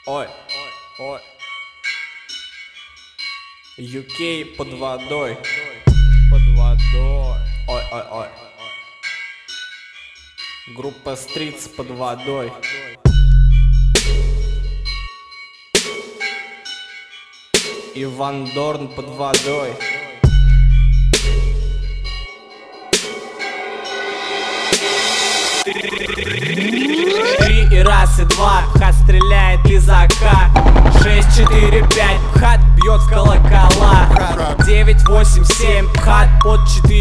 Ой, ой. UK под водой. Под водой. Ой, ой, ой. Группа Streets под водой. Иван Дорн под водой. Три и раз и два, ХАТ стреляет из АК. 6, 4, 5, ХАТ бьет в колокола. 9, 8, 7, ХАТ под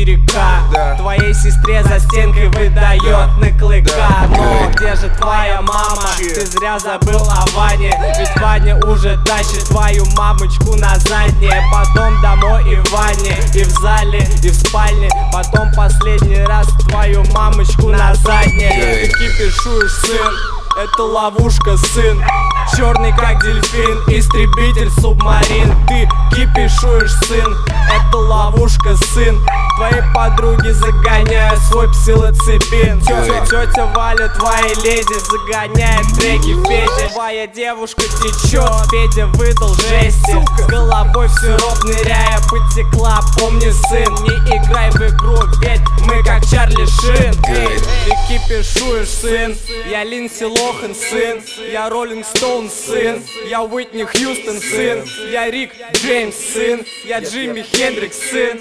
4К. Твоей сестре за стенкой выдает на клыка. Но где же твоя мама? Ты зря забыл о Ване. Ведь Ваня уже тащит твою мамочку на заднее. Потом домой и в ванне, и в зале, и в спальне. Потом последний раз твою мамочку на заднее. Ты кипишуешь, сын, это ловушка, сын. Черный как дельфин, истребитель субмарин. Ты кипишуешь, сын, это ловушка, сын. Твои подруги загоняют свой псилоцибин. Тетя Валя, твоей леди, загоняет треки Федя. Твоя девушка течет, Федя выдал жести. С головой в сироп ныряя потекла. Помни, сын, не играй в игру, ведь мы как Чарли Шин. Ты кипишуешь, сын, я Линдси Лохан, сын. Я Роллинг Стоун, сын. Я Уитни Хьюстон, сын. Я Рик Джеймс, сын. Я Джимми Хендрикс, сын.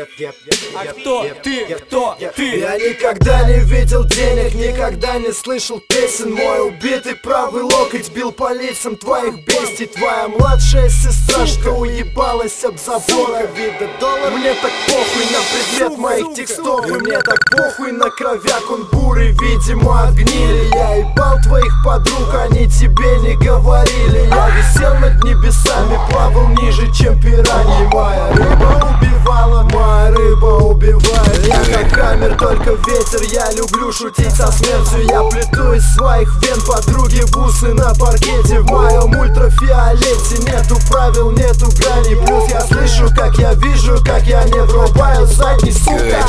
А кто ты? Кто ты? Я никогда не видел денег, никогда не слышал песен. Мой убитый правый локоть бил по лицам твоих бестий. Твоя младшая сестра, что уебалась об забор. Вида доллар. Мне так похуй на предмет моих текстов. И мне так похуй на кровяк, он бурый, видимо, отгнили. Я ебал твоих подруг, они тебе не говорили. Я висел над небесами, плавал ниже, чем пираньи. Моя рыба убивала, моя рыба убивает. Я как камер, только ветер. Я люблю шутить со смертью. Я плету из своих вен подруги бусы на паркете. В моем ультрафиолете нету правил, нету грани. Плюс я слышу, как я вижу, как я не врубаю задний, сука.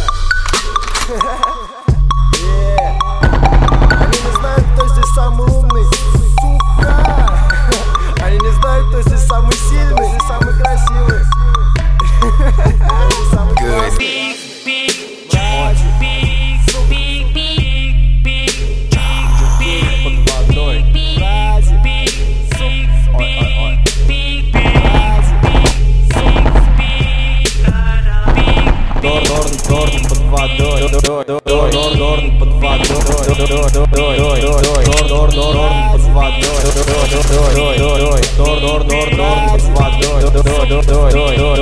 Они не знают, кто здесь самый умный, сука. Они не знают, кто здесь самый сильный, здесь самый красивый. Самый классный. Дорн под водой. Дорн под водой. Дорн под водой. Дорн под водой.